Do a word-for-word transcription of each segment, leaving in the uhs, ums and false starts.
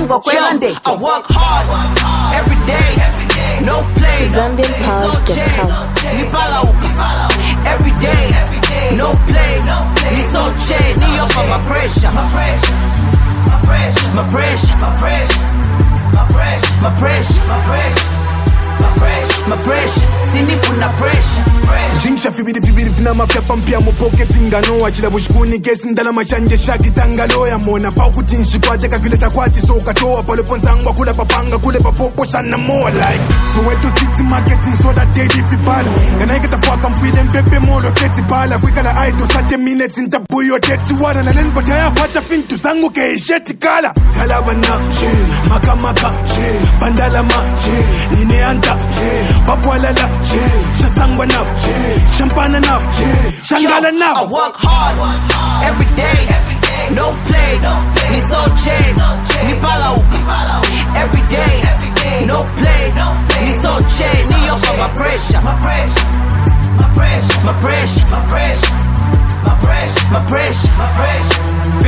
Mungu kwela ndeke. I work hard every day, no play. Zambian Pals dot com. Nipala uka every day, no play. Ni so chain, ni off my pressure, my pressure, my pressure, my pressure, my pressure, my pressure, my pressure, my pressure. My pressure, sinipu na pressure. Jinksha fibidi fibidi fina mafya pampia mo pocket ingano achila bushkuni kesi ndala machanje shaki tangalo ya mona pa kutinshi kwa teka kileta kwati so katoa pale ponzangwa kula papanga kule papopo sana more like so wetu city marketing so that daily fibala and I get the fuck I'm feeling pepe molo seti bala kwikala aido thirty minutes in tabuyo teti wana na len botaya pata fintu zangu ke sheti kala kala bana she maka maka she bandala ma she nine anta she papwala la she shasangwa na she champagne now, shangala now. I work hard every day, no play. Ni so chain, ni pala uka every day, no play. Ni so chain, ni off my pressure, my pressure, my pressure, my pressure, my pressure, my pressure, my pressure, my pressure.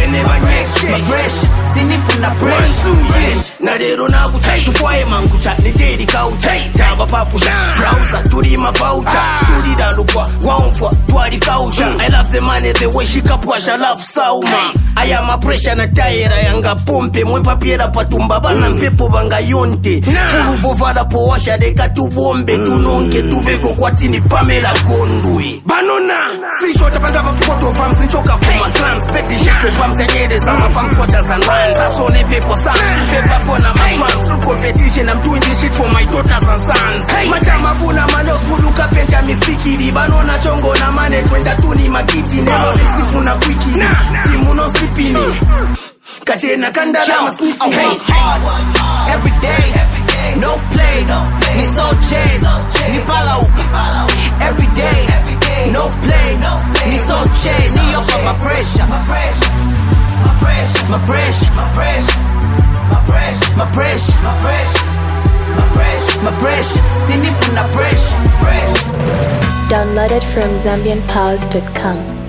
My pressure, sinipu na pressure. Nadero na kuchai tufuae mangucha Niteri kauchai Taba papusha Browser turi mafaucha Turi da lukwa Waumfwa Tuari kausha I love the money the way she kapwasha Love sauma I am a pressure na taira Yanga pompe Mwe papiera patumba Bana mpepo banga yonte Fulu vovada po washa Deka tubombe Tunonke tubeko kwa tini Pamela Gondwe Banona Sishota pandaba photo Fam sinchoka kuma slams Pepi jikwe Fam senyede Sama fam squatters and rans Asone pepo sans Pepa pona my plans Through competition I'm doing this shit for my daughters and sons Matama funa manos Muluka penta mispikiri Banona chongo na mane Twenda tuni makiti Nero nisifuna kwiki Timu no slipini Kachena kandala masnifi I work hard every day, no play. Ni so chain, ni pala uka every day, no play. Ni so chain, ni off my pressure, my pressure, my pressure, my pressure, my pressure, my pressure, my pressure, my pressure, my pressure, my pressure. Sinipu na pressure, pressure. Downloaded from Zambian Pals dot com.